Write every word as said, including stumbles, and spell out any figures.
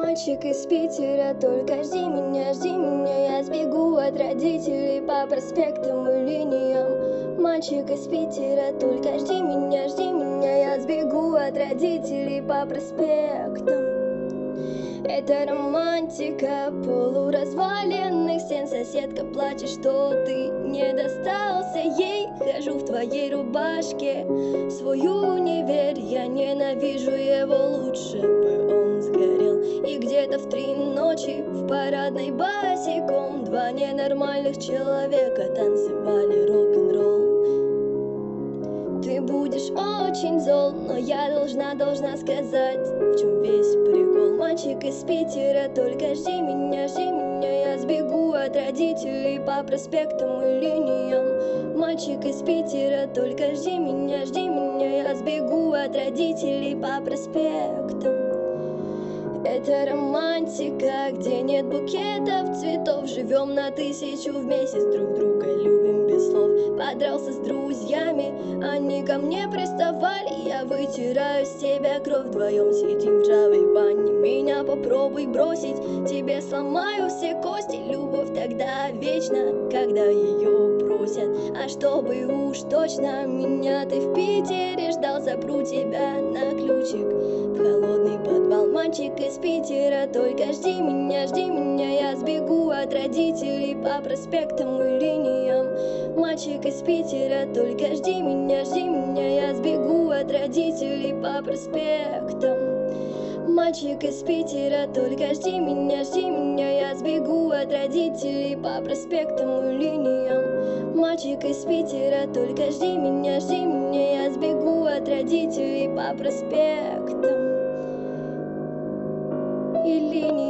Мальчик из Питера, только жди меня, жди меня. Я сбегу от родителей по проспектам и линиям. Мальчик из Питера, только жди меня, жди меня. Я сбегу от родителей по проспектам. Это романтика полуразваленных стен. Соседка плачет, что ты не достался ей. Хожу в твоей рубашке, свой универ я ненавижу его, лучше бы он сгорел. И где-то в три ночи в парадной босиком два ненормальных человека танцевали рок-н-ролл. Ты будешь очень зол, но я должна, должна сказать, в чем весь прикол. Мальчик из Питера, только жди меня, жди меня. Я сбегу от родителей по проспектам и линиям. Мальчик из Питера, только жди меня, жди меня. Я сбегу от родителей по проспектам. Это романтика, где нет букетов цветов. Живем на тысячу вместе, с друг друга любим без слов. Подрался с друзьями, они ко мне приставали. Я вытираю с тебя кровь, вдвоем сидим в ржавой ванне. Меня попробуй бросить, тебе сломаю все кости. Любовь тогда вечна, когда ее просят. А чтобы уж точно меня ты в Питере ждал, запру тебя на ключик в холодный подвал. Мальчик из Питера, только жди меня, жди меня. Я сбегу от родителей по проспектам и линиям. Мальчик из Питера, только жди меня, жди меня. Я сбегу от родителей по проспектам. Мальчик из Питера, только жди меня, жди меня. Я сбегу от родителей по проспектам и линиям. Мальчик из Питера, только жди меня, жди меня. Я сбегу от родителей по проспектам и линиям.